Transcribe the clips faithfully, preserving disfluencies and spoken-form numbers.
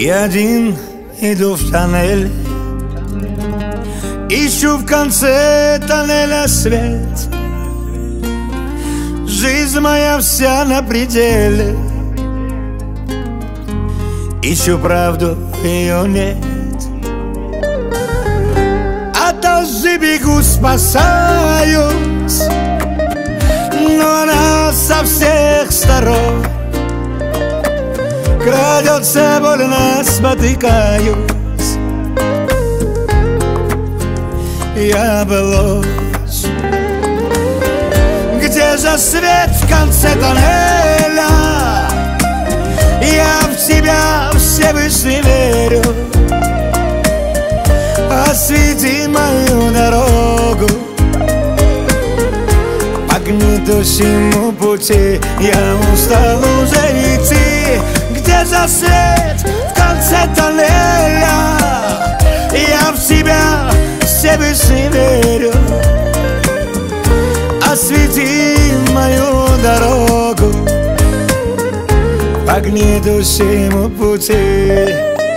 Я один иду в тоннель, ищу в конце тоннеля свет. Жизнь моя вся на пределе, ищу правду, ее нет. От лжи бегу, спасаюсь, но она со всех сторон крадется, больно спотыкаюсь. Я был ложь. Где же свет в конце тоннеля? Я в тебя Всевышний верю. Освети мою дорогу по гнетущему пути. Я устал уже идти. Где же свет в конце тоннеля? Я в тебя Всевышний верю. Освети мою дорогу по гнетущему пути.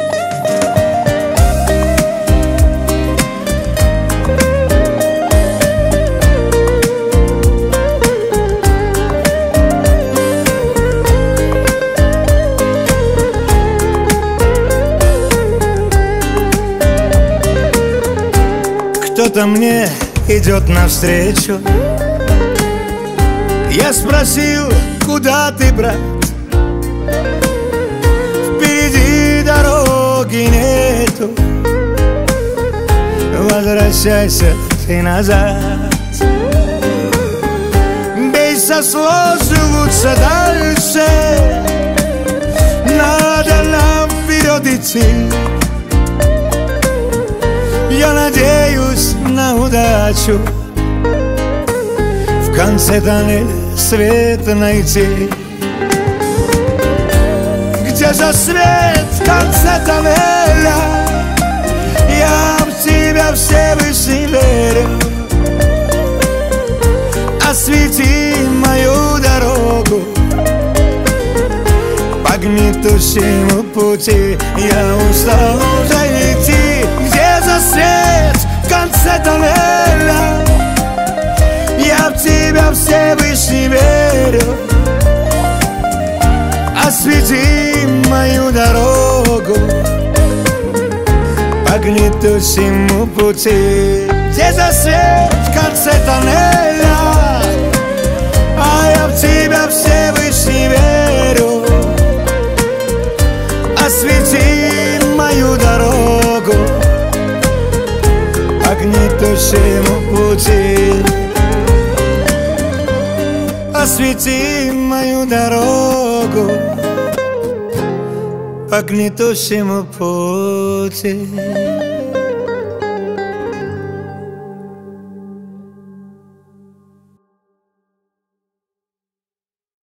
Кто-то мне идет навстречу. Я спросил, куда ты, брат? Впереди дороги нету. Возвращайся ты назад. Бейся с ложью лучше дальше. Надо нам вперед идти. Я надеюсь на удачу в конце тоннеля свет найти. Где же свет в конце тоннеля? Я в тебя Всевышний верю. Освети мою дорогу по гнетущему пути. Я устал уже идти. Где же свет в конце тоннеля? Я в тебя Всевышний верю. Освети мою дорогу по гнетущему пути. Где же свет в конце тоннеля? А я в тебя Всевышний верю. Освети мою дорогу по гнетущему пути. Освети мою дорогу по гнетущему пути.